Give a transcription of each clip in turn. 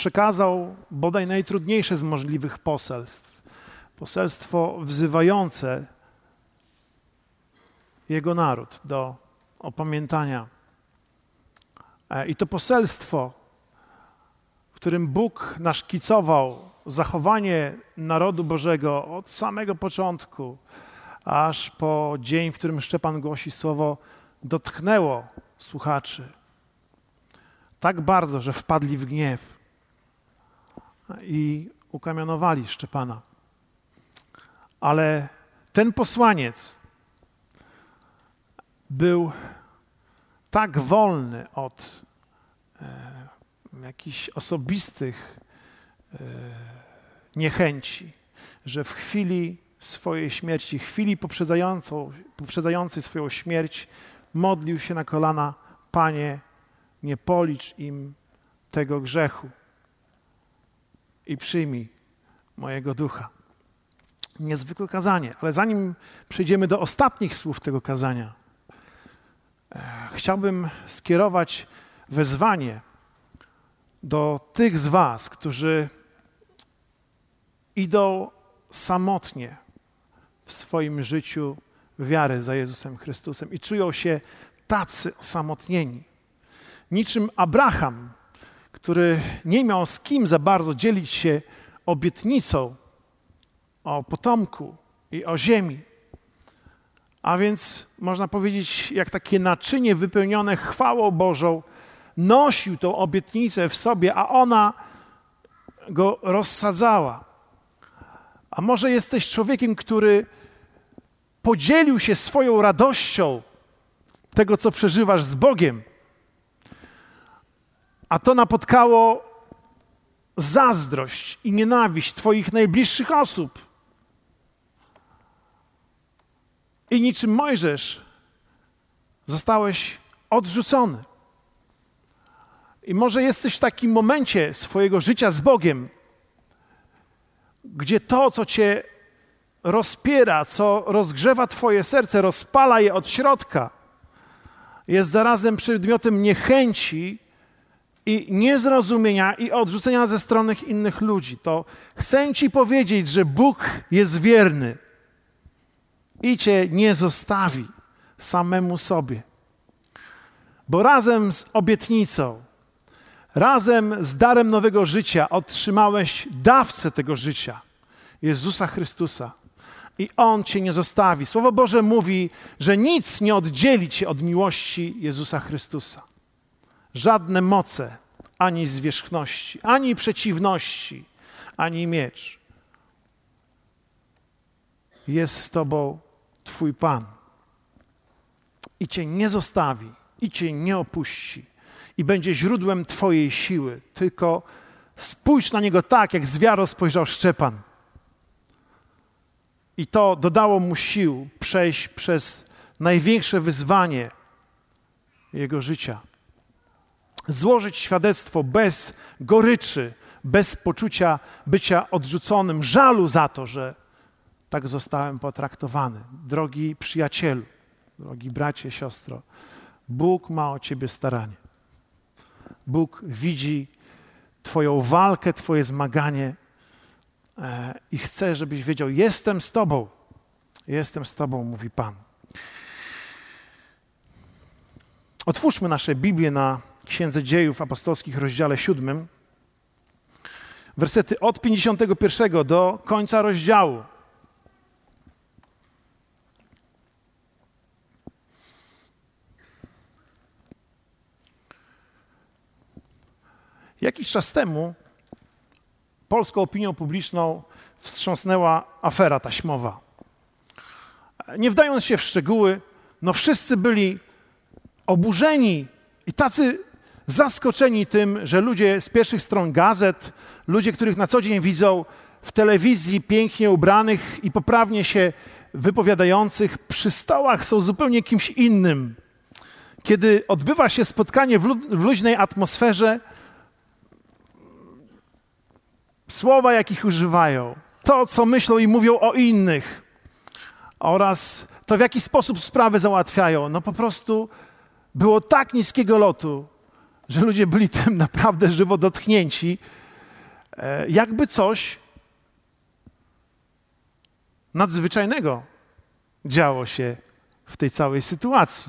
przekazał bodaj najtrudniejsze z możliwych poselstw. Poselstwo wzywające jego naród do opamiętania. I to poselstwo, w którym Bóg naszkicował zachowanie narodu Bożego od samego początku, aż po dzień, w którym Szczepan głosi słowo, dotknęło słuchaczy tak bardzo, że wpadli w gniew i ukamienowali Szczepana. Ale ten posłaniec był tak wolny od jakichś osobistych niechęci, że w chwili swojej śmierci, chwili poprzedzającej swoją śmierć, modlił się na kolana: Panie, nie policz im tego grzechu i przyjmij mojego ducha. Niezwykłe kazanie, ale zanim przejdziemy do ostatnich słów tego kazania, chciałbym skierować wezwanie do tych z was, którzy idą samotnie w swoim życiu wiary za Jezusem Chrystusem i czują się tacy osamotnieni. Niczym Abraham, który nie miał z kim za bardzo dzielić się obietnicą o potomku i o ziemi. A więc można powiedzieć, jak takie naczynie wypełnione chwałą Bożą, nosił tą obietnicę w sobie, a ona go rozsadzała. A może jesteś człowiekiem, który podzielił się swoją radością tego, co przeżywasz z Bogiem, a to napotkało zazdrość i nienawiść twoich najbliższych osób. I niczym Mojżesz zostałeś odrzucony. I może jesteś w takim momencie swojego życia z Bogiem, gdzie to, co cię rozpiera, co rozgrzewa twoje serce, rozpala je od środka, jest zarazem przedmiotem niechęci i niezrozumienia i odrzucenia ze strony innych ludzi. To chcę ci powiedzieć, że Bóg jest wierny i cię nie zostawi samemu sobie. Bo razem z obietnicą, razem z darem nowego życia otrzymałeś dawcę tego życia, Jezusa Chrystusa. I On cię nie zostawi. Słowo Boże mówi, że nic nie oddzieli cię od miłości Jezusa Chrystusa. Żadne moce, ani zwierzchności, ani przeciwności, ani miecz. Jest z tobą Twój Pan. I cię nie zostawi, i cię nie opuści. I będzie źródłem twojej siły. Tylko spójrz na Niego tak, jak z wiarą spojrzał Szczepan. I to dodało mu sił przejść przez największe wyzwanie jego życia. Złożyć świadectwo bez goryczy, bez poczucia bycia odrzuconym, żalu za to, że tak zostałem potraktowany. Drogi przyjacielu, drogi bracie, siostro, Bóg ma o ciebie staranie. Bóg widzi twoją walkę, twoje zmaganie i chce, żebyś wiedział: jestem z tobą, mówi Pan. Otwórzmy nasze Biblię na Księdze Dziejów Apostolskich, rozdziale 7, wersety od 51 do końca rozdziału. Jakiś czas temu polską opinią publiczną wstrząsnęła afera taśmowa. Nie wdając się w szczegóły, wszyscy byli oburzeni i tacy zaskoczeni tym, że ludzie z pierwszych stron gazet, ludzie, których na co dzień widzą w telewizji pięknie ubranych i poprawnie się wypowiadających, przy stołach są zupełnie kimś innym. Kiedy odbywa się spotkanie w luźnej atmosferze, słowa, jakich używają, to, co myślą i mówią o innych oraz to, w jaki sposób sprawy załatwiają, po prostu było tak niskiego lotu, że ludzie byli tym naprawdę żywo dotknięci jakby coś nadzwyczajnego działo się w tej całej sytuacji.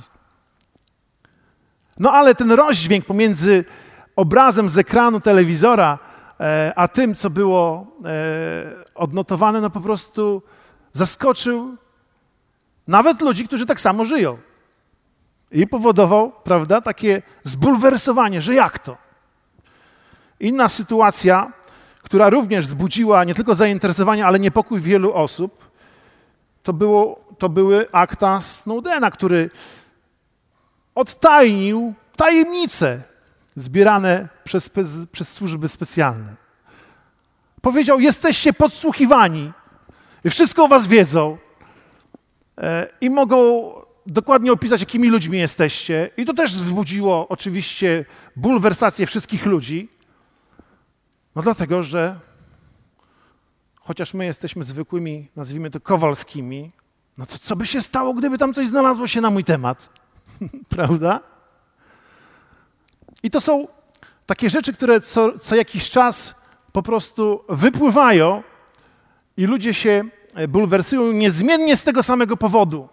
No ale ten rozdźwięk pomiędzy obrazem z ekranu telewizora a tym, co było odnotowane, no po prostu zaskoczył nawet ludzi, którzy tak samo żyją. I powodował, prawda, takie zbulwersowanie, że jak to? Inna sytuacja, która również wzbudziła nie tylko zainteresowanie, ale niepokój wielu osób, to były akta Snowdena, który odtajnił tajemnice zbierane przez służby specjalne. Powiedział, jesteście podsłuchiwani i wszystko o was wiedzą i mogą dokładnie opisać, jakimi ludźmi jesteście. I to też wzbudziło oczywiście bulwersację wszystkich ludzi. No dlatego, że chociaż my jesteśmy zwykłymi, nazwijmy to Kowalskimi, no to co by się stało, gdyby tam coś znalazło się na mój temat? Prawda? I to są takie rzeczy, które co jakiś czas po prostu wypływają i ludzie się bulwersują niezmiennie z tego samego powodu.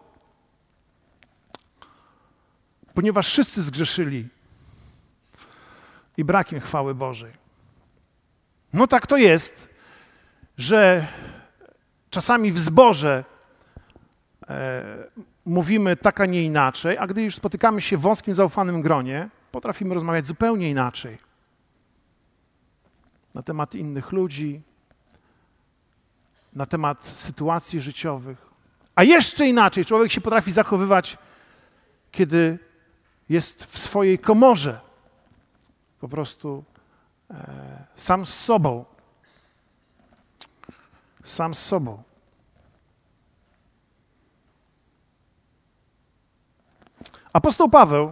Ponieważ wszyscy zgrzeszyli i brak im chwały Bożej. No tak to jest, że czasami w zborze mówimy tak, a nie inaczej, a gdy już spotykamy się w wąskim, zaufanym gronie, potrafimy rozmawiać zupełnie inaczej. Na temat innych ludzi, na temat sytuacji życiowych. A jeszcze inaczej człowiek się potrafi zachowywać, kiedy jest w swojej komorze. Po prostu sam z sobą. Sam z sobą. Apostoł Paweł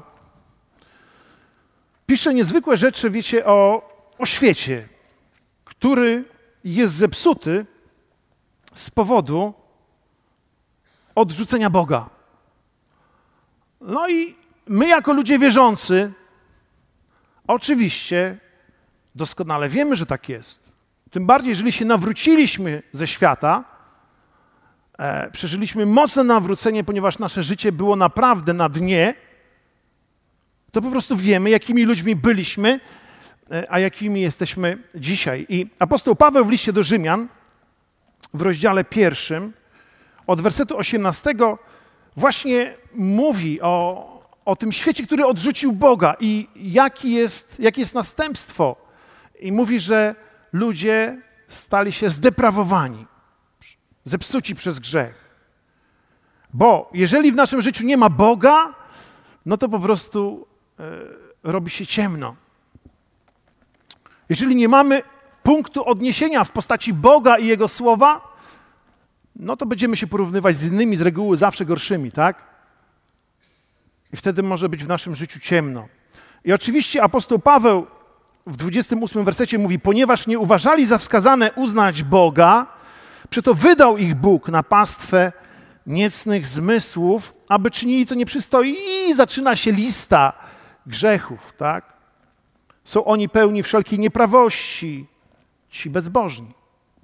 pisze niezwykłe rzeczy, wiecie, o świecie, który jest zepsuty z powodu odrzucenia Boga. No i my jako ludzie wierzący oczywiście doskonale wiemy, że tak jest. Tym bardziej, jeżeli się nawróciliśmy ze świata, przeżyliśmy mocne nawrócenie, ponieważ nasze życie było naprawdę na dnie, to po prostu wiemy, jakimi ludźmi byliśmy, a jakimi jesteśmy dzisiaj. I apostoł Paweł w liście do Rzymian, w rozdziale 1, od wersetu 18, właśnie mówi o tym świecie, który odrzucił Boga i jakie jest następstwo. I mówi, że ludzie stali się zdeprawowani, zepsuci przez grzech. Bo jeżeli w naszym życiu nie ma Boga, no to po prostu robi się ciemno. Jeżeli nie mamy punktu odniesienia w postaci Boga i Jego Słowa, no to będziemy się porównywać z innymi, z reguły zawsze gorszymi, tak? I wtedy może być w naszym życiu ciemno. I oczywiście apostoł Paweł w 28 wersecie mówi, ponieważ nie uważali za wskazane uznać Boga, przeto wydał ich Bóg na pastwę niecnych zmysłów, aby czynili, co nie przystoi. I zaczyna się lista grzechów, tak? Są oni pełni wszelkiej nieprawości, ci bezbożni.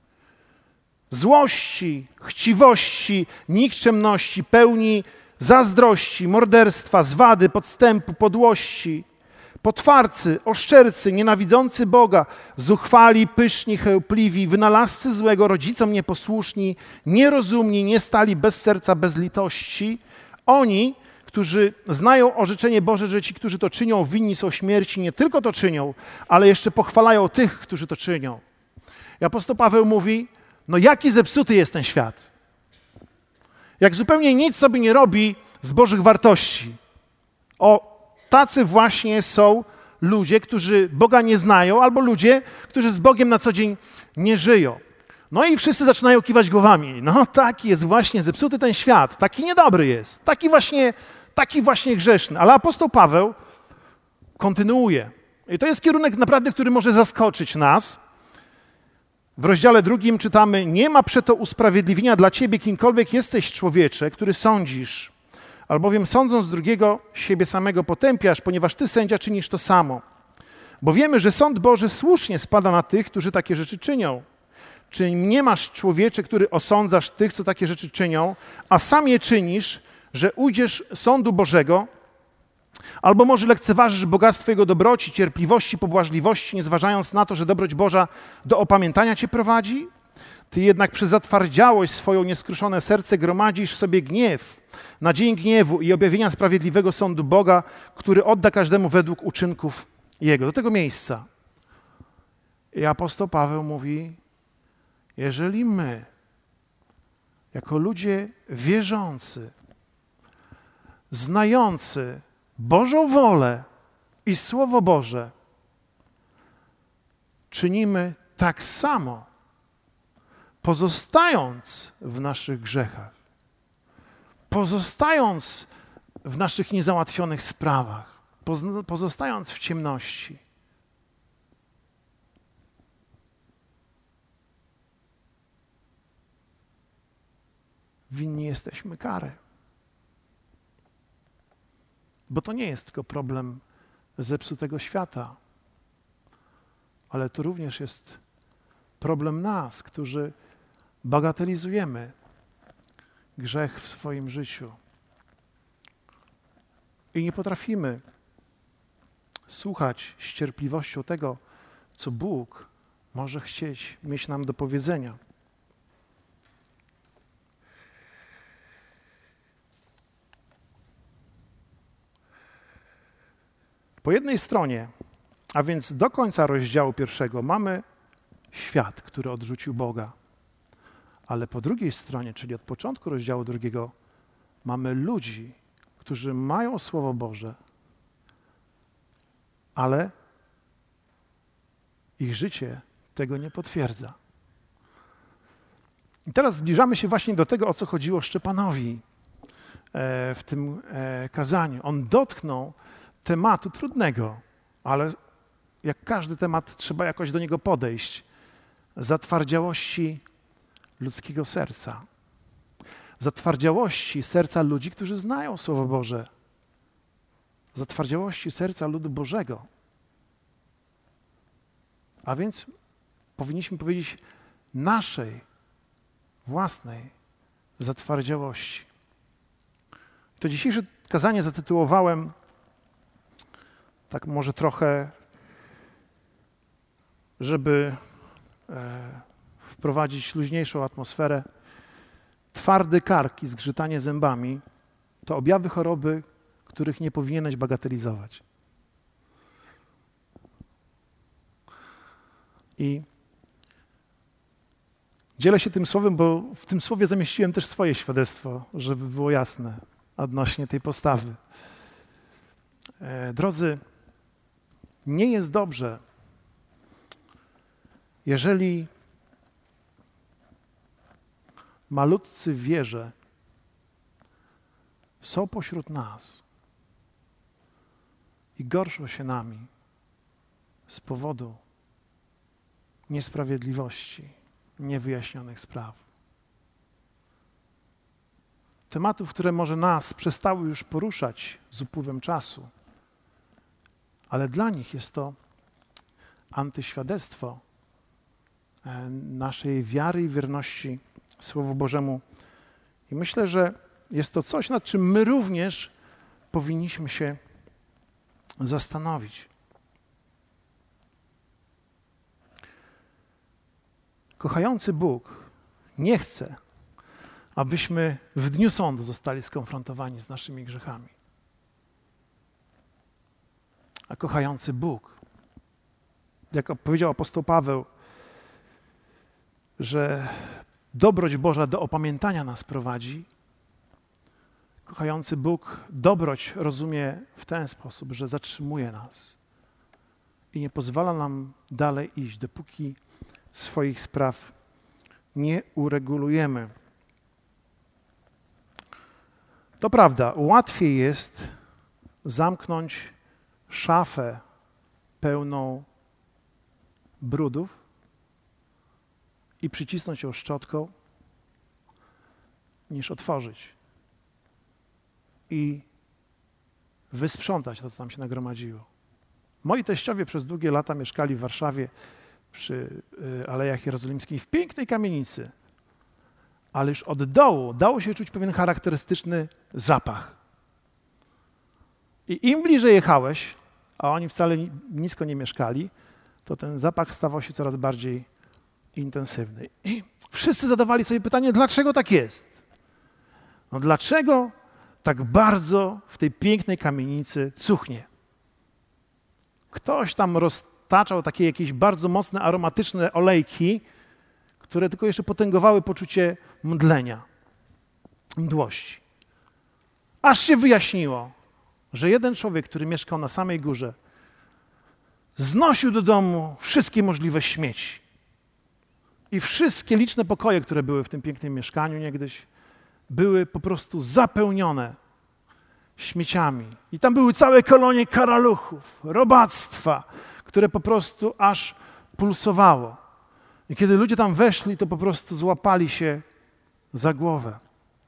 Złości, chciwości, nikczemności, pełni zazdrości, morderstwa, zwady, podstępu, podłości, potwarcy, oszczercy, nienawidzący Boga, zuchwali, pyszni, chełpliwi, wynalazcy złego, rodzicom nieposłuszni, nierozumni, nie stali bez serca, bez litości. Oni, którzy znają orzeczenie Boże, że ci, którzy to czynią, winni są śmierci, nie tylko to czynią, ale jeszcze pochwalają tych, którzy to czynią. I apostoł Paweł mówi, no jaki zepsuty jest ten świat. Jak zupełnie nic sobie nie robi z Bożych wartości. Tacy właśnie są ludzie, którzy Boga nie znają, albo ludzie, którzy z Bogiem na co dzień nie żyją. No i wszyscy zaczynają kiwać głowami. No taki jest właśnie zepsuty ten świat, taki niedobry jest, taki właśnie grzeszny. Ale apostoł Paweł kontynuuje. I to jest kierunek naprawdę, który może zaskoczyć nas. W rozdziale 2 czytamy, nie ma przeto usprawiedliwienia dla ciebie, kimkolwiek jesteś człowiecze, który sądzisz, albowiem sądząc drugiego, siebie samego potępiasz, ponieważ ty, sędzia, czynisz to samo. Bo wiemy, że sąd Boży słusznie spada na tych, którzy takie rzeczy czynią. Czy nie masz, człowiecze, który osądzasz tych, co takie rzeczy czynią, a sam je czynisz, że ujdziesz sądu Bożego? Albo może lekceważysz bogactwo Jego dobroci, cierpliwości, pobłażliwości, nie zważając na to, że dobroć Boża do opamiętania cię prowadzi? Ty jednak przez zatwardziałość swoją nieskruszone serce gromadzisz sobie gniew na dzień gniewu i objawienia sprawiedliwego sądu Boga, który odda każdemu według uczynków Jego. Do tego miejsca. I apostoł Paweł mówi, jeżeli my, jako ludzie wierzący, znający Bożą wolę i Słowo Boże, czynimy tak samo, pozostając w naszych grzechach, pozostając w naszych niezałatwionych sprawach, pozostając w ciemności, winni jesteśmy kary. Bo to nie jest tylko problem zepsutego świata, ale to również jest problem nas, którzy bagatelizujemy grzech w swoim życiu i nie potrafimy słuchać z cierpliwością tego, co Bóg może chcieć mieć nam do powiedzenia. Po jednej stronie, a więc do końca rozdziału 1, mamy świat, który odrzucił Boga. Ale po drugiej stronie, czyli od początku rozdziału 2, mamy ludzi, którzy mają Słowo Boże, ale ich życie tego nie potwierdza. I teraz zbliżamy się właśnie do tego, o co chodziło Szczepanowi w tym kazaniu. On dotknął tematu trudnego, ale jak każdy temat trzeba jakoś do niego podejść. Zatwardziałości ludzkiego serca. Zatwardziałości serca ludzi, którzy znają Słowo Boże. Zatwardziałości serca ludu Bożego. A więc powinniśmy powiedzieć naszej własnej zatwardziałości. To dzisiejsze kazanie zatytułowałem tak może trochę, żeby wprowadzić luźniejszą atmosferę. Twardy kark i zgrzytanie zębami to objawy choroby, których nie powinieneś bagatelizować. I dzielę się tym słowem, bo w tym słowie zamieściłem też swoje świadectwo, żeby było jasne odnośnie tej postawy. Drodzy, nie jest dobrze, jeżeli malutcy w wierze są pośród nas i gorszą się nami z powodu niesprawiedliwości, niewyjaśnionych spraw. Tematów, które może nas przestały już poruszać z upływem czasu, ale dla nich jest to antyświadectwo naszej wiary i wierności Słowu Bożemu. I myślę, że jest to coś, nad czym my również powinniśmy się zastanowić. Kochający Bóg nie chce, abyśmy w dniu sądu zostali skonfrontowani z naszymi grzechami. A kochający Bóg, jak powiedział apostoł Paweł, że dobroć Boża do opamiętania nas prowadzi, kochający Bóg dobroć rozumie w ten sposób, że zatrzymuje nas i nie pozwala nam dalej iść, dopóki swoich spraw nie uregulujemy. To prawda, łatwiej jest zamknąć szafę pełną brudów i przycisnąć ją szczotką, niż otworzyć i wysprzątać to, co tam się nagromadziło. Moi teściowie przez długie lata mieszkali w Warszawie przy Alejach Jerozolimskich w pięknej kamienicy, ale już od dołu dało się czuć pewien charakterystyczny zapach. I im bliżej jechałeś, a oni wcale nisko nie mieszkali, to ten zapach stawał się coraz bardziej intensywny. I wszyscy zadawali sobie pytanie, dlaczego tak jest? No dlaczego tak bardzo w tej pięknej kamienicy cuchnie? Ktoś tam roztaczał takie jakieś bardzo mocne, aromatyczne olejki, które tylko jeszcze potęgowały poczucie mdlenia, mdłości. Aż się wyjaśniło, że jeden człowiek, który mieszkał na samej górze, znosił do domu wszystkie możliwe śmieci. I wszystkie liczne pokoje, które były w tym pięknym mieszkaniu niegdyś, były po prostu zapełnione śmieciami. I tam były całe kolonie karaluchów, robactwa, które po prostu aż pulsowało. I kiedy ludzie tam weszli, to po prostu złapali się za głowę.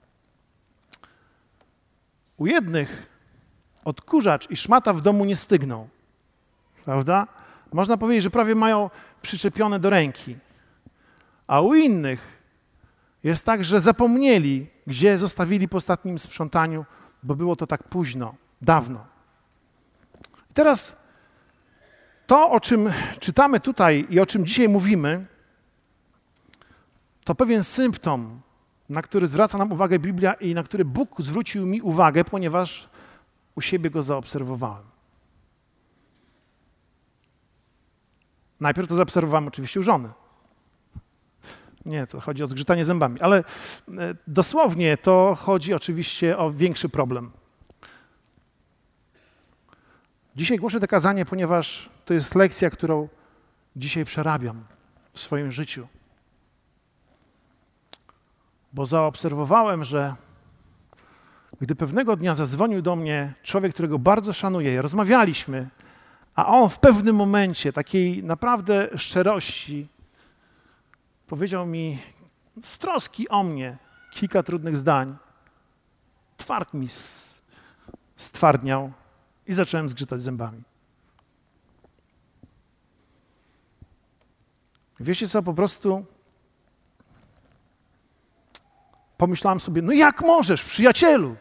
U jednych odkurzacz i szmata w domu nie stygną, prawda? Można powiedzieć, że prawie mają przyczepione do ręki. A u innych jest tak, że zapomnieli, gdzie zostawili po ostatnim sprzątaniu, bo było to tak późno, dawno. I teraz to, o czym czytamy tutaj i o czym dzisiaj mówimy, to pewien symptom, na który zwraca nam uwagę Biblia i na który Bóg zwrócił mi uwagę, ponieważ u siebie go zaobserwowałem. Najpierw to zaobserwowałem oczywiście u żony. Nie, to chodzi o zgrzytanie zębami, ale dosłownie to chodzi oczywiście o większy problem. Dzisiaj głoszę to kazanie, ponieważ to jest lekcja, którą dzisiaj przerabiam w swoim życiu. Bo zaobserwowałem, że gdy pewnego dnia zadzwonił do mnie człowiek, którego bardzo szanuję, rozmawialiśmy, a on w pewnym momencie takiej naprawdę szczerości powiedział mi z troski o mnie kilka trudnych zdań. Tward mi stwardniał i zacząłem zgrzytać zębami. Wiecie co, po prostu pomyślałem sobie, no jak możesz, przyjacielu?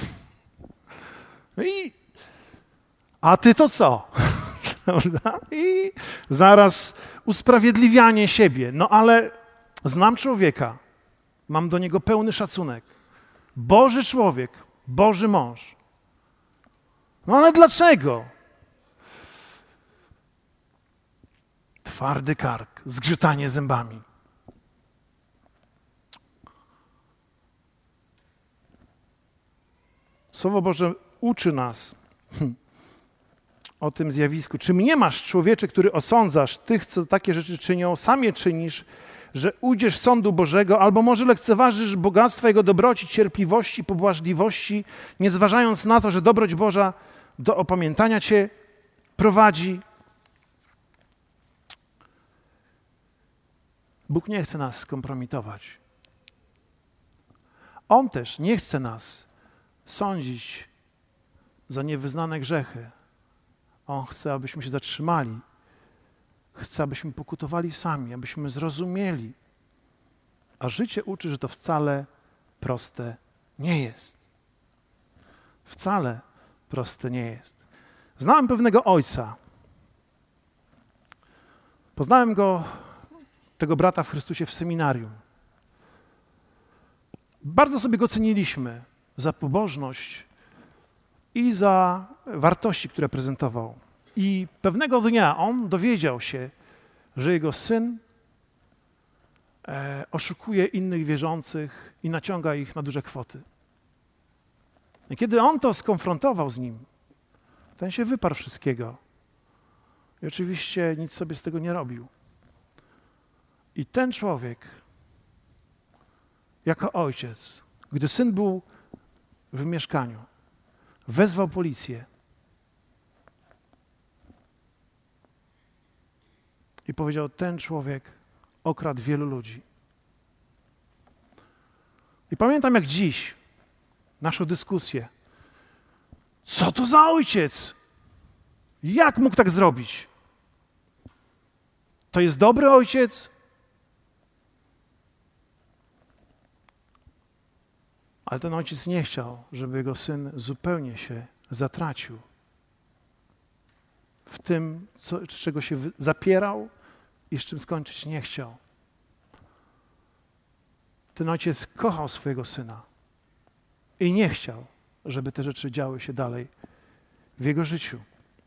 A ty to co? I zaraz usprawiedliwianie siebie. No ale znam człowieka, mam do niego pełny szacunek. Boży człowiek, Boży mąż. No ale dlaczego? Twardy kark, zgrzytanie zębami. Słowo Boże uczy nas o tym zjawisku. Czy mniemasz, człowiecze, który osądzasz tych, co takie rzeczy czynią, sam je czynisz, że ujdziesz sądu Bożego, albo może lekceważysz bogactwa Jego dobroci, cierpliwości, pobłażliwości, nie zważając na to, że dobroć Boża do opamiętania cię prowadzi. Bóg nie chce nas skompromitować. On też nie chce nas sądzić za niewyznane grzechy. On chce, abyśmy się zatrzymali. Chce, abyśmy pokutowali sami, abyśmy zrozumieli. A życie uczy, że to wcale proste nie jest. Wcale proste nie jest. Znałem pewnego ojca. Poznałem go, tego brata w Chrystusie, w seminarium. Bardzo sobie go ceniliśmy za pobożność i za wartości, które prezentował. I pewnego dnia on dowiedział się, że jego syn oszukuje innych wierzących i naciąga ich na duże kwoty. I kiedy on to skonfrontował z nim, ten się wyparł wszystkiego. I oczywiście nic sobie z tego nie robił. I ten człowiek, jako ojciec, gdy syn był w mieszkaniu, wezwał policję i powiedział, ten człowiek okradł wielu ludzi. I pamiętam jak dziś naszą dyskusję. Co to za ojciec? Jak mógł tak zrobić? To jest dobry ojciec? Ale ten ojciec nie chciał, żeby jego syn zupełnie się zatracił w tym, z czego się zapierał i z czym skończyć nie chciał. Ten ojciec kochał swojego syna i nie chciał, żeby te rzeczy działy się dalej w jego życiu.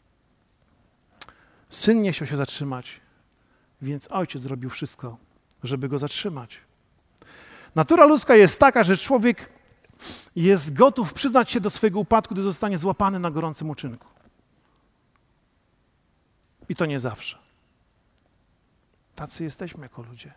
Syn nie chciał się zatrzymać, więc ojciec zrobił wszystko, żeby go zatrzymać. Natura ludzka jest taka, że człowiek jest gotów przyznać się do swojego upadku, gdy zostanie złapany na gorącym uczynku. I to nie zawsze. Tacy jesteśmy jako ludzie.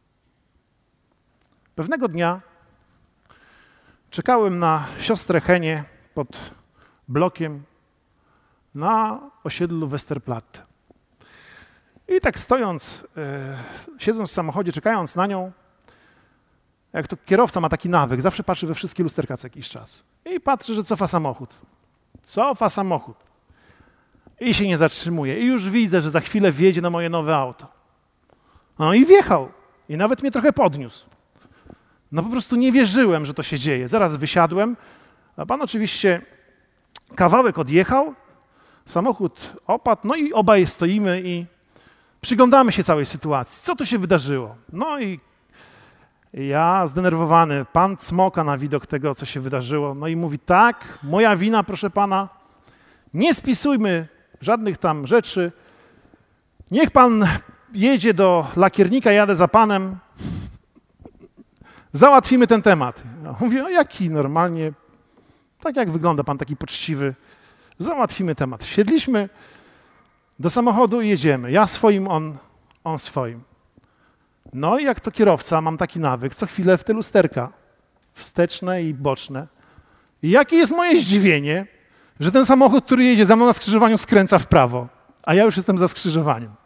Pewnego dnia czekałem na siostrę Henię pod blokiem na osiedlu Westerplatte. I tak stojąc, siedząc w samochodzie, czekając na nią, jak to kierowca ma taki nawyk, zawsze patrzy we wszystkie lusterka co jakiś czas. I patrzy, że cofa samochód. Cofa samochód. I się nie zatrzymuje. I już widzę, że za chwilę wjedzie na moje nowe auto. No i wjechał. I nawet mnie trochę podniósł. No po prostu nie wierzyłem, że to się dzieje. Zaraz wysiadłem, a pan oczywiście kawałek odjechał, samochód opadł, no i obaj stoimy i przyglądamy się całej sytuacji. Co tu się wydarzyło? No i ja zdenerwowany, pan cmoka na widok tego, co się wydarzyło. No i mówi, tak, moja wina, proszę pana, nie spisujmy żadnych tam rzeczy. Niech pan jedzie do lakiernika, jadę za panem. Załatwimy ten temat. Ja mówię, o jaki normalnie, tak jak wygląda pan taki poczciwy. Załatwimy temat. Wsiedliśmy do samochodu i jedziemy. Ja swoim, on swoim. No i jak to kierowca, mam taki nawyk, co chwilę w te lusterka wsteczne i boczne. I jakie jest moje zdziwienie, że ten samochód, który jedzie za mną na skrzyżowaniu, skręca w prawo, a ja już jestem za skrzyżowaniem.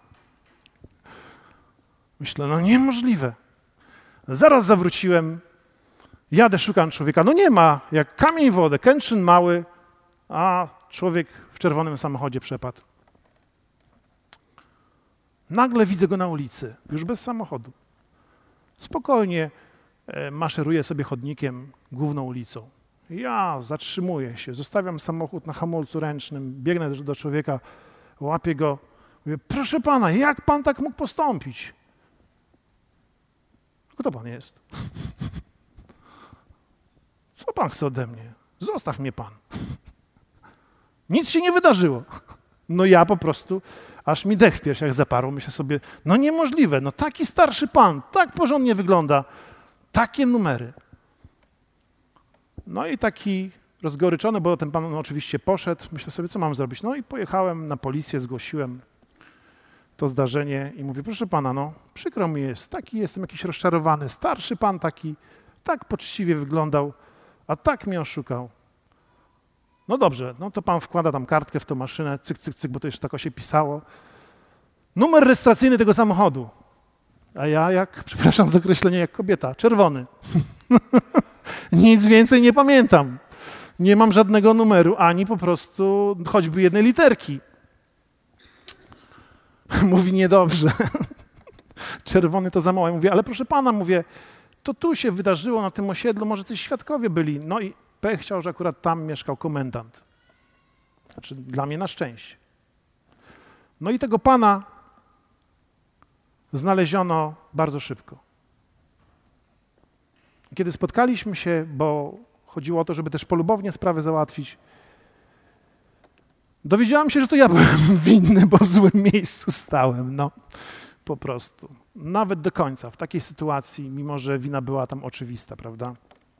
Myślę, no niemożliwe. Zaraz zawróciłem, jadę, szukam człowieka. No nie ma, jak kamień w wodę, kęczyn mały, a człowiek w czerwonym samochodzie przepadł. Nagle widzę go na ulicy, już bez samochodu. Spokojnie maszeruje sobie chodnikiem, główną ulicą. Ja zatrzymuję się, zostawiam samochód na hamulcu ręcznym, biegnę do człowieka, łapię go, mówię, proszę pana, jak pan tak mógł postąpić? Kto pan jest? Co pan chce ode mnie? Zostaw mnie pan. Nic się nie wydarzyło. No ja po prostu, aż mi dech w piersiach zaparł, myślę sobie, no niemożliwe, no taki starszy pan, tak porządnie wygląda, takie numery. No i taki rozgoryczony, bo ten pan oczywiście poszedł, myślę sobie, co mam zrobić? No i pojechałem na policję, zgłosiłem to zdarzenie i mówię, proszę pana, no przykro mi jest, taki jestem jakiś rozczarowany, starszy pan taki, tak poczciwie wyglądał, a tak mnie oszukał. No dobrze, no to pan wkłada tam kartkę w tą maszynę, cyk, cyk, cyk, bo to jeszcze tak się pisało. Numer rejestracyjny tego samochodu. A ja jak, przepraszam za określenie, jak kobieta, czerwony. Nic więcej nie pamiętam. Nie mam żadnego numeru, ani po prostu choćby jednej literki. Mówi, niedobrze. Czerwony to za mało. Ja mówię, ale proszę pana, mówię, to tu się wydarzyło na tym osiedlu, może coś świadkowie byli. No i pech chciał, że akurat tam mieszkał komendant. Znaczy dla mnie na szczęście. No i tego pana znaleziono bardzo szybko. Kiedy spotkaliśmy się, bo chodziło o to, żeby też polubownie sprawę załatwić, dowiedziałam się, że to ja byłem winny, bo w złym miejscu stałem, no po prostu. Nawet do końca, w takiej sytuacji, mimo że wina była tam oczywista, prawda?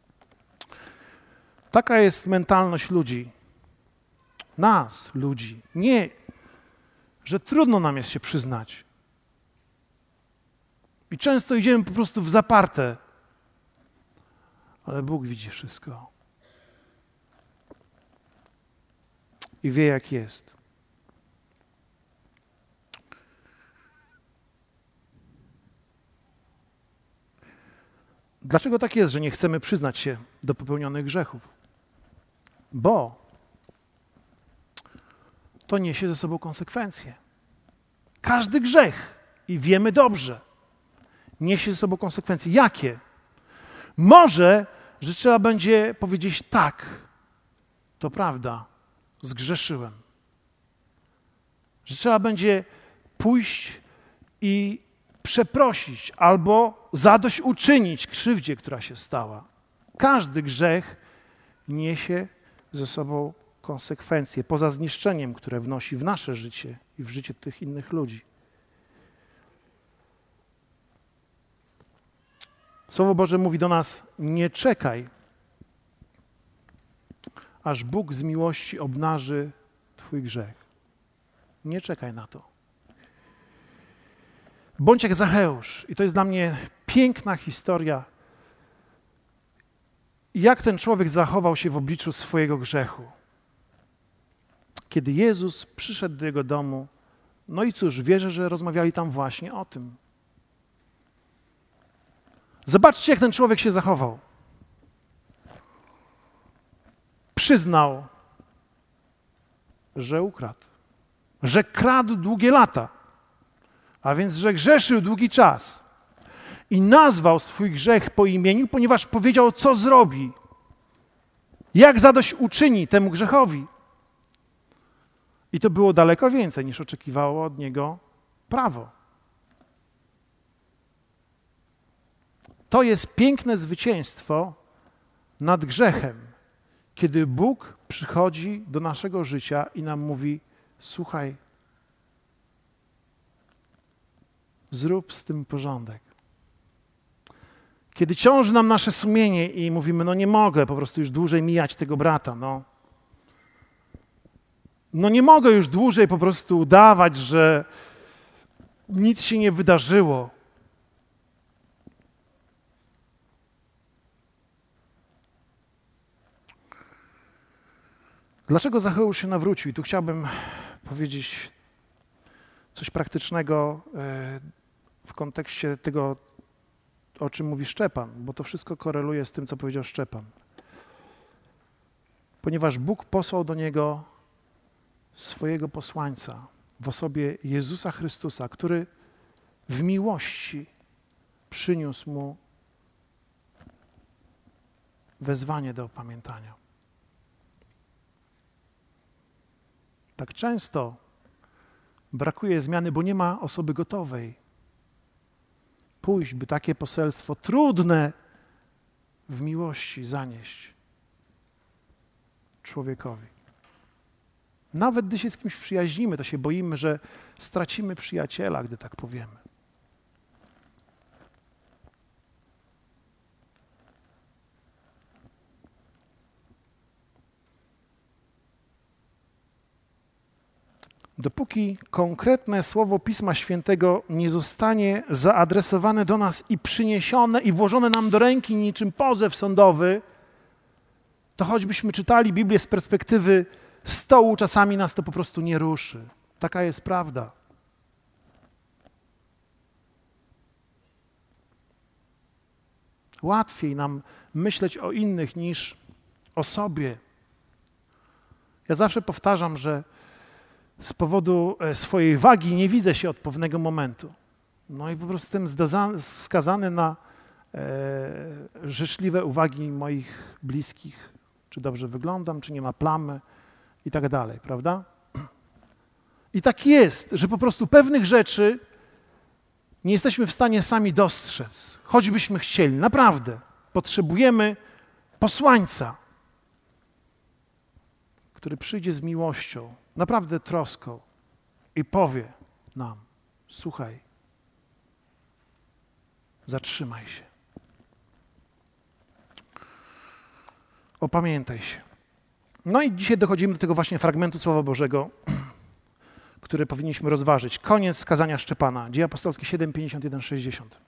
Taka jest mentalność ludzi. Nas, ludzi. Nie, że trudno nam jest się przyznać. I często idziemy po prostu w zaparte. Ale Bóg widzi wszystko. I wie, jak jest. Dlaczego tak jest, że nie chcemy przyznać się do popełnionych grzechów? Bo to niesie ze sobą konsekwencje. Każdy grzech, i wiemy dobrze, niesie ze sobą konsekwencje. Jakie? Może, że trzeba będzie powiedzieć tak, to prawda, zgrzeszyłem. Że trzeba będzie pójść i przeprosić albo zadośćuczynić krzywdzie, która się stała. Każdy grzech niesie ze sobą konsekwencje, poza zniszczeniem, które wnosi w nasze życie i w życie tych innych ludzi. Słowo Boże mówi do nas: nie czekaj, aż Bóg z miłości obnaży twój grzech. Nie czekaj na to. Bądź jak Zacheusz. I to jest dla mnie piękna historia, jak ten człowiek zachował się w obliczu swojego grzechu. Kiedy Jezus przyszedł do jego domu, no i cóż, wierzę, że rozmawiali tam właśnie o tym. Zobaczcie, jak ten człowiek się zachował. Przyznał, że ukradł, że kradł długie lata, a więc, że grzeszył długi czas. I nazwał swój grzech po imieniu, ponieważ powiedział, co zrobi, jak zadośćuczyni temu grzechowi. I to było daleko więcej, niż oczekiwało od niego prawo. To jest piękne zwycięstwo nad grzechem, kiedy Bóg przychodzi do naszego życia i nam mówi: słuchaj, zrób z tym porządek. Kiedy ciąży nam nasze sumienie i mówimy: no nie mogę po prostu już dłużej mijać tego brata, no nie mogę już dłużej po prostu udawać, że nic się nie wydarzyło. Dlaczego Zacheusz się nawrócił? I tu chciałbym powiedzieć coś praktycznego w kontekście tego, o czym mówi Szczepan, bo to wszystko koreluje z tym, co powiedział Szczepan. Ponieważ Bóg posłał do niego swojego posłańca w osobie Jezusa Chrystusa, który w miłości przyniósł mu wezwanie do opamiętania. Tak często brakuje zmiany, bo nie ma osoby gotowej pójść, by takie poselstwo trudne w miłości zanieść człowiekowi. Nawet gdy się z kimś przyjaźnimy, to się boimy, że stracimy przyjaciela, gdy tak powiemy. Dopóki konkretne słowo Pisma Świętego nie zostanie zaadresowane do nas i przyniesione i włożone nam do ręki niczym pozew sądowy, to choćbyśmy czytali Biblię z perspektywy stołu, czasami nas to po prostu nie ruszy. Taka jest prawda. Łatwiej nam myśleć o innych niż o sobie. Ja zawsze powtarzam, że z powodu swojej wagi nie widzę się od pewnego momentu. No i po prostu jestem skazany na życzliwe uwagi moich bliskich. Czy dobrze wyglądam, czy nie ma plamy i tak dalej, prawda? I tak jest, że po prostu pewnych rzeczy nie jesteśmy w stanie sami dostrzec, choćbyśmy chcieli. Naprawdę potrzebujemy posłańca, który przyjdzie z miłością, naprawdę troską i powie nam: słuchaj, zatrzymaj się. Opamiętaj się. No i dzisiaj dochodzimy do tego właśnie fragmentu Słowa Bożego, który powinniśmy rozważyć. Koniec skazania Szczepana. Dzieje apostolskie 7, 51, 60.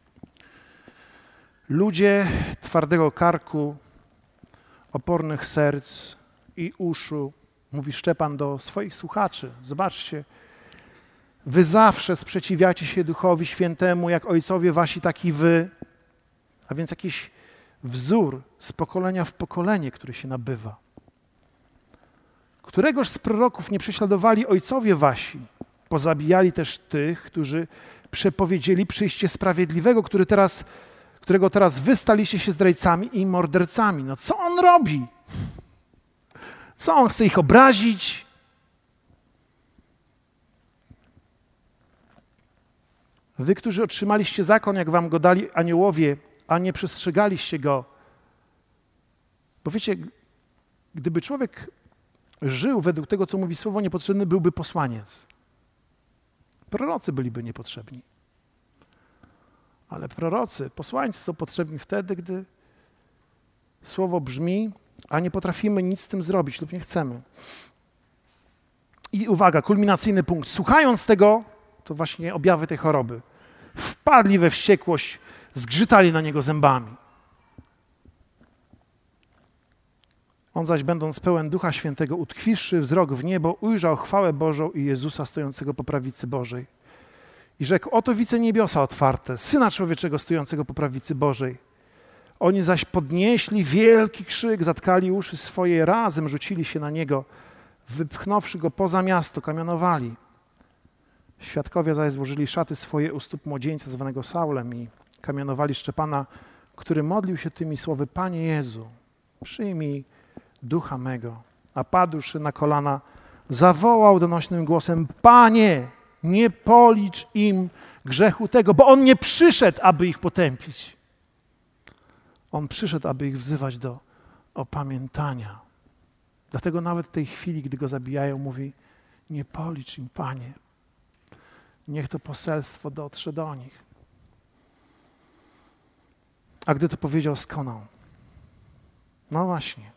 Ludzie twardego karku, opornych serc i uszu, mówi Szczepan do swoich słuchaczy. Zobaczcie, wy zawsze sprzeciwiacie się Duchowi Świętemu, jak ojcowie wasi, tak i wy. A więc jakiś wzór z pokolenia w pokolenie, który się nabywa, Któregoż z proroków nie prześladowali ojcowie wasi? Pozabijali też tych, którzy przepowiedzieli przyjście sprawiedliwego, którego teraz wy staliście się zdrajcami i mordercami. No co on robi? Co on chce ich obrazić? Wy, którzy otrzymaliście zakon, jak wam go dali aniołowie, a nie przestrzegaliście go. Bo wiecie, gdyby człowiek żył według tego, co mówi Słowo, niepotrzebny byłby posłaniec. Prorocy byliby niepotrzebni. Ale prorocy, posłańcy są potrzebni wtedy, gdy Słowo brzmi, a nie potrafimy nic z tym zrobić lub nie chcemy. I uwaga, kulminacyjny punkt. Słuchając tego, to właśnie objawy tej choroby, wpadli we wściekłość, zgrzytali na niego zębami. On zaś, będąc pełen Ducha Świętego, utkwiwszy wzrok w niebo, ujrzał chwałę Bożą i Jezusa stojącego po prawicy Bożej. I rzekł, oto widzę niebiosa otwarte, Syna Człowieczego stojącego po prawicy Bożej. Oni zaś podnieśli wielki krzyk, zatkali uszy swoje, razem rzucili się na niego, wypchnąwszy go poza miasto, kamionowali. Świadkowie zaś złożyli szaty swoje u stóp młodzieńca zwanego Saulem i kamionowali Szczepana, który modlił się tymi słowy, Panie Jezu, przyjmij ducha mego. A padłszy na kolana, zawołał donośnym głosem, Panie, nie policz im grzechu tego, bo On nie przyszedł, aby ich potępić. On przyszedł, aby ich wzywać do opamiętania. Dlatego nawet w tej chwili, gdy go zabijają, mówi, nie policz im, Panie. Niech to poselstwo dotrze do nich. A gdy to powiedział, skonał. No właśnie.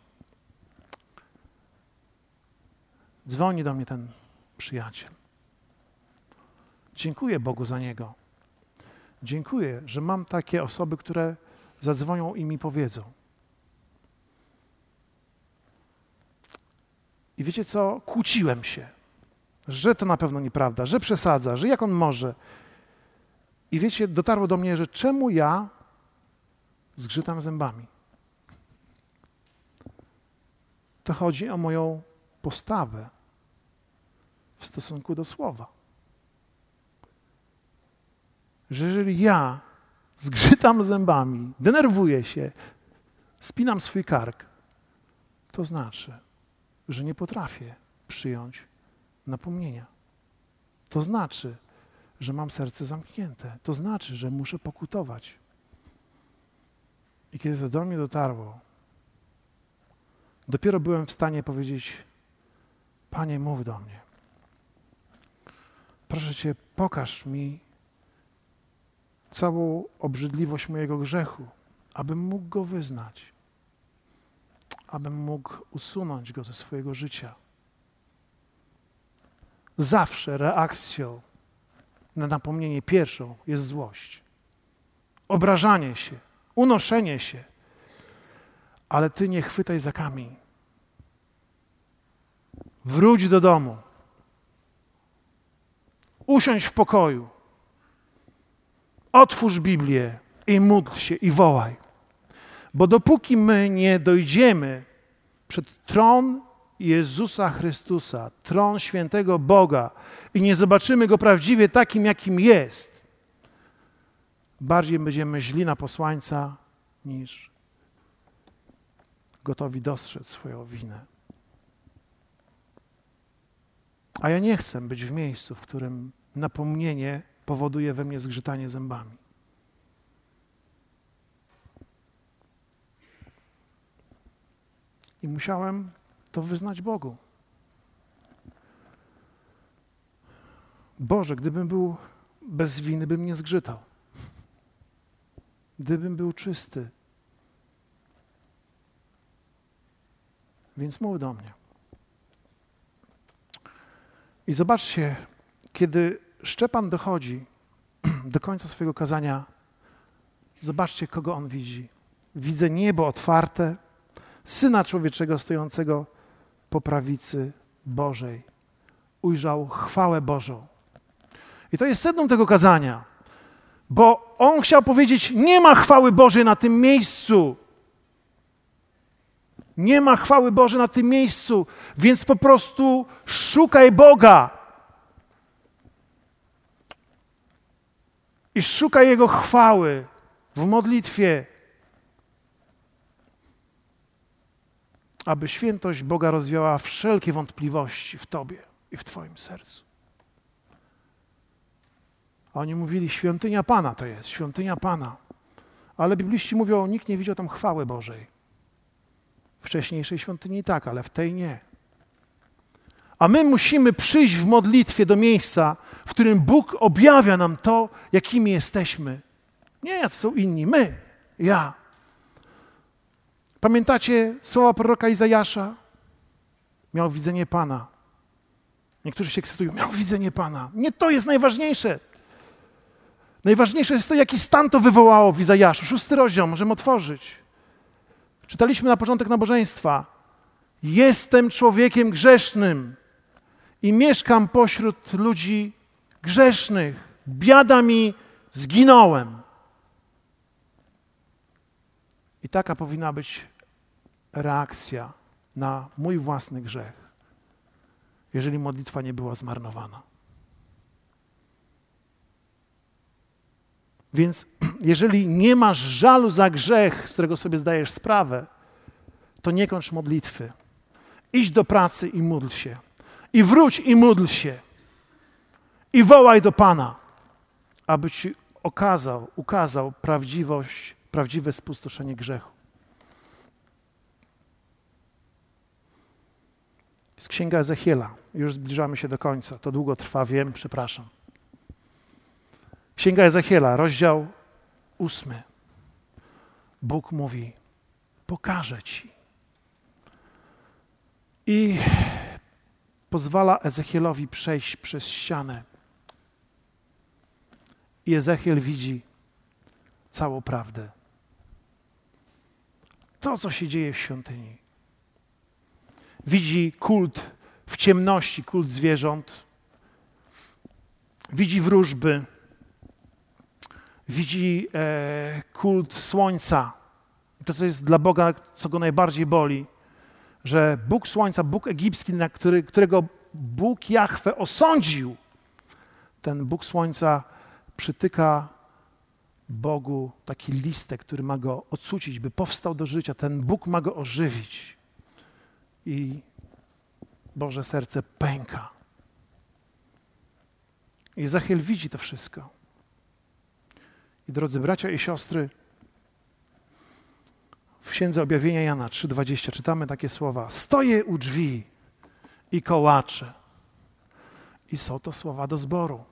Dzwoni do mnie ten przyjaciel. Dziękuję Bogu za niego. Dziękuję, że mam takie osoby, które zadzwonią i mi powiedzą. I wiecie co? Kłóciłem się, że to na pewno nieprawda, że przesadza, że jak on może. I wiecie, dotarło do mnie, że czemu ja zgrzytam zębami? To chodzi o moją postawę w stosunku do słowa. Że jeżeli ja zgrzytam zębami, denerwuję się, spinam swój kark, to znaczy, że nie potrafię przyjąć napomnienia. To znaczy, że mam serce zamknięte. To znaczy, że muszę pokutować. I kiedy to do mnie dotarło, dopiero byłem w stanie powiedzieć, Panie, mów do mnie. Proszę Cię, pokaż mi całą obrzydliwość mojego grzechu, abym mógł go wyznać, abym mógł usunąć go ze swojego życia. Zawsze reakcją na napomnienie pierwszą jest złość, obrażanie się, unoszenie się, ale Ty nie chwytaj za kamień. Wróć do domu. Usiądź w pokoju. Otwórz Biblię i módl się i wołaj. Bo dopóki my nie dojdziemy przed tron Jezusa Chrystusa, tron świętego Boga i nie zobaczymy Go prawdziwie takim, jakim jest, bardziej będziemy źli na posłańca niż gotowi dostrzec swoją winę. A ja nie chcę być w miejscu, w którym napomnienie powoduje we mnie zgrzytanie zębami. I musiałem to wyznać Bogu. Boże, gdybym był bez winy, bym nie zgrzytał. Gdybym był czysty. Więc mów do mnie. I zobaczcie, kiedy Szczepan dochodzi do końca swojego kazania, zobaczcie, kogo on widzi. Widzę niebo otwarte, Syna Człowieczego stojącego po prawicy Bożej. Ujrzał chwałę Bożą. I to jest sednem tego kazania, bo on chciał powiedzieć, nie ma chwały Bożej na tym miejscu. Nie ma chwały Bożej na tym miejscu, więc po prostu szukaj Boga. I szukaj Jego chwały w modlitwie, aby świętość Boga rozwiała wszelkie wątpliwości w Tobie i w Twoim sercu. A oni mówili, świątynia Pana to jest, świątynia Pana. Ale bibliści mówią, nikt nie widział tam chwały Bożej. W wcześniejszej świątyni tak, ale w tej nie. A my musimy przyjść w modlitwie do miejsca, w którym Bóg objawia nam to, jakimi jesteśmy. Nie jacy są inni, my, ja. Pamiętacie słowa proroka Izajasza? Miał widzenie Pana. Niektórzy się ekscytują, miał widzenie Pana. Nie to jest najważniejsze. Najważniejsze jest to, jaki stan to wywołało w Izajaszu. 6 rozdział, możemy otworzyć. Czytaliśmy na początek nabożeństwa. Jestem człowiekiem grzesznym i mieszkam pośród ludzi grzesznych. Biada mi, zginąłem. I taka powinna być reakcja na mój własny grzech, jeżeli modlitwa nie była zmarnowana. Więc jeżeli nie masz żalu za grzech, z którego sobie zdajesz sprawę, to nie kończ modlitwy. Idź do pracy i módl się. I wróć i módl się. I wołaj do Pana, aby ci ukazał prawdziwość, prawdziwe spustoszenie grzechu. Z Księga Ezechiela. Już zbliżamy się do końca. To długo trwa, wiem, przepraszam. Księga Ezechiela, rozdział 8. Bóg mówi, pokażę ci. I pozwala Ezechielowi przejść przez ścianę. I Ezechiel widzi całą prawdę. To, co się dzieje w świątyni. Widzi kult w ciemności, kult zwierząt. Widzi wróżby. Widzi kult słońca. To, co jest dla Boga, co go najbardziej boli, że Bóg słońca, Bóg egipski, którego Bóg Jahwe osądził, ten Bóg słońca przytyka Bogu taki listek, który ma go ocucić, by powstał do życia. Ten Bóg ma go ożywić. I Boże serce pęka. I Ezechiel widzi to wszystko. I drodzy bracia i siostry, w Księdze Objawienia Jana 3:20 czytamy takie słowa. Stoję u drzwi i kołaczę. I są to słowa do zboru.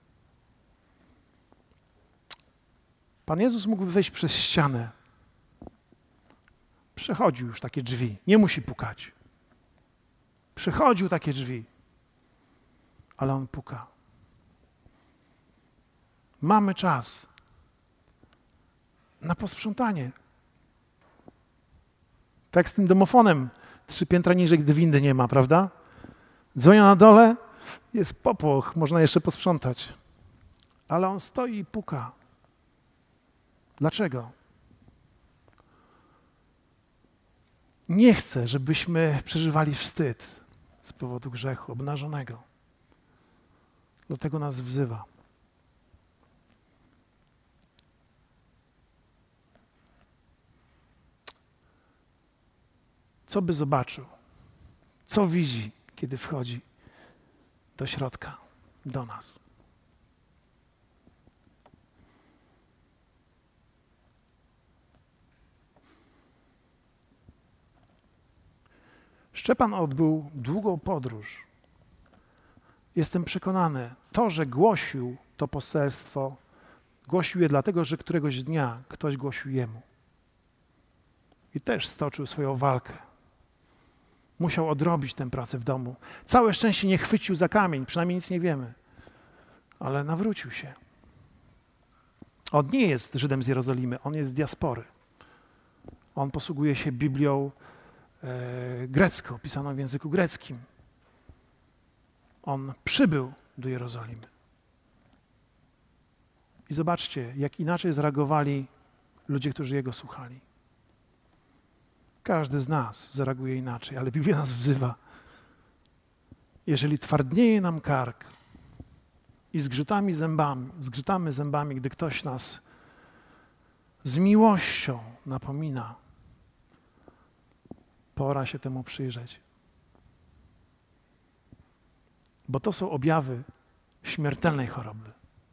Pan Jezus mógłby wejść przez ścianę. Przechodził już takie drzwi. Nie musi pukać. Przechodził takie drzwi. Ale On puka. Mamy czas na posprzątanie. Tak z tym domofonem 3 piętra niżej, gdy windy nie ma, prawda? Dzwonią na dole, jest popłoch, można jeszcze posprzątać. Ale on stoi i puka. Dlaczego? Nie chce, żebyśmy przeżywali wstyd z powodu grzechu obnażonego. Dlatego nas wzywa. Co by zobaczył? Co widzi, kiedy wchodzi do środka, do nas? Szczepan odbył długą podróż. Jestem przekonany, to, że głosił to poselstwo, głosił je dlatego, że któregoś dnia ktoś głosił jemu. I też stoczył swoją walkę. Musiał odrobić tę pracę w domu. Całe szczęście nie chwycił za kamień, przynajmniej nic nie wiemy. Ale nawrócił się. On nie jest Żydem z Jerozolimy, on jest z diaspory. On posługuje się Biblią grecką, pisaną w języku greckim. On przybył do Jerozolimy. I zobaczcie, jak inaczej zareagowali ludzie, którzy Jego słuchali. Każdy z nas zareaguje inaczej, ale Biblia nas wzywa. Jeżeli twardnieje nam kark i zgrzytamy zębami, gdy ktoś nas z miłością napomina, pora się temu przyjrzeć. Bo to są objawy śmiertelnej choroby.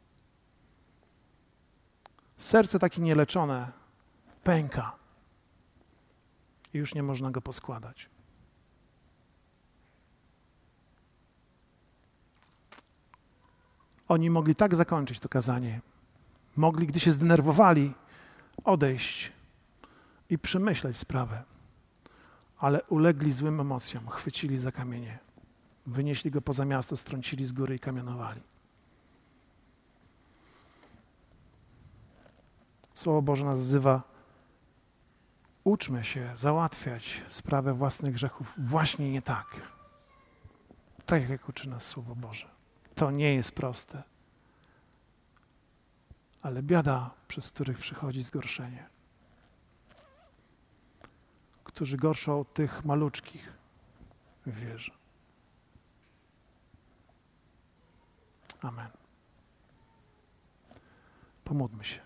Serce takie nieleczone pęka i już nie można go poskładać. Oni mogli tak zakończyć to kazanie. Mogli, gdy się zdenerwowali, odejść i przemyśleć sprawę. Ale ulegli złym emocjom, chwycili za kamienie. Wynieśli go poza miasto, strącili z góry i kamienowali. Słowo Boże nas wzywa, uczmy się załatwiać sprawę własnych grzechów właśnie nie tak. Tak jak uczy nas Słowo Boże. To nie jest proste. Ale biada, przez których przychodzi zgorszenie. Którzy gorszą tych maluczkich w wierze. Amen. Pomódlmy się.